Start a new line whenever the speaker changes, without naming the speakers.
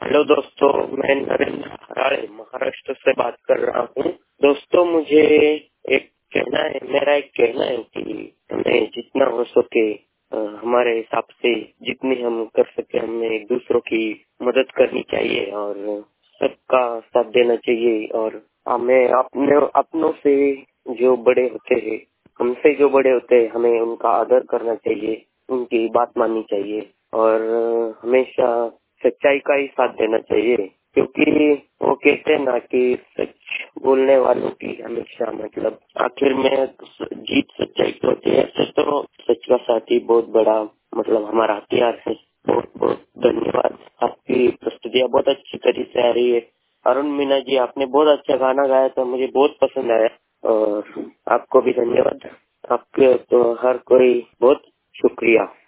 Hello दोस्तों, मैं नरेंद्र हराड़े महाराष्ट्र से बात कर रहा हूँ। दोस्तों, मुझे मेरा एक कहना है कि हमें जितना हो सके हमारे हिसाब से जितनी हम कर सके हमें एक दूसरों की मदद करनी चाहिए और सबका साथ देना चाहिए। और हमें अपनों से जो बड़े होते हैं, हमसे जो बड़े होते हैं, हमें उनका आदर करना चाहिए, उनकी बात माननी चाहिए और हमेशा सच्चाई का ही साथ देना चाहिए। क्योंकि वो कहते हैं ना कि सच बोलने वालों की हमेशा मतलब आखिर में जीत सच्चाई की होती है। ऐसे तो सच का साथ ही बहुत बड़ा मतलब हमारा हथियार है। बहुत बहुत धन्यवाद। आपकी प्रस्तुतियाँ बहुत अच्छी तरीके से आ रही है। अरुण मीना जी, आपने बहुत अच्छा गाना गाया था, मुझे बहुत पसंद आया और आपको भी धन्यवाद। आपके तो हर कोई बहुत शुक्रिया।